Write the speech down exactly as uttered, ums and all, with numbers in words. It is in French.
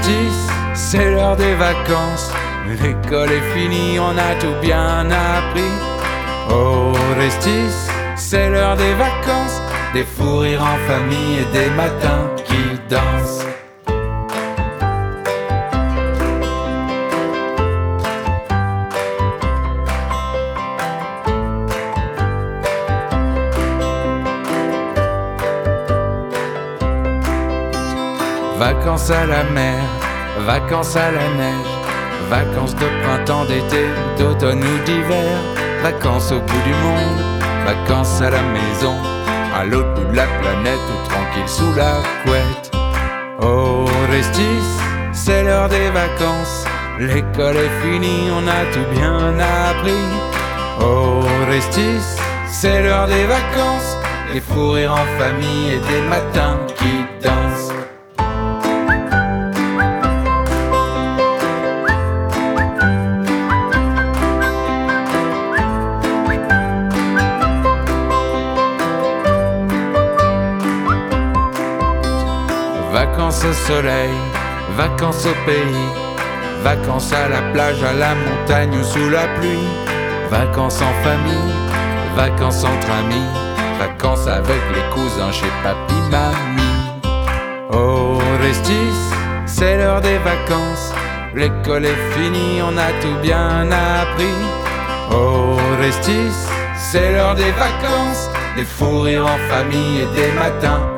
restis, c'est l'heure des vacances. L'école est finie, on a tout bien appris. Oh restis, c'est l'heure des vacances, des fous rires en famille et des matins qui dansent. Vacances à la mer, vacances à la neige, vacances de printemps, d'été, d'automne ou d'hiver, vacances au bout du monde, vacances à la maison, à l'autre bout de la planète ou tranquille sous la couette. Oh restis, c'est l'heure des vacances, l'école est finie, on a tout bien appris. Oh restis, c'est l'heure des vacances, des fous rires en famille et des matins qui dansent. Vacances au soleil, vacances au pays, vacances à la plage, à la montagne ou sous la pluie, vacances en famille, vacances entre amis, vacances avec les cousins chez papi, mamie. Oh restis, c'est l'heure des vacances, l'école est finie, on a tout bien appris. Oh restis, c'est l'heure des vacances, des fous rires en famille et des matins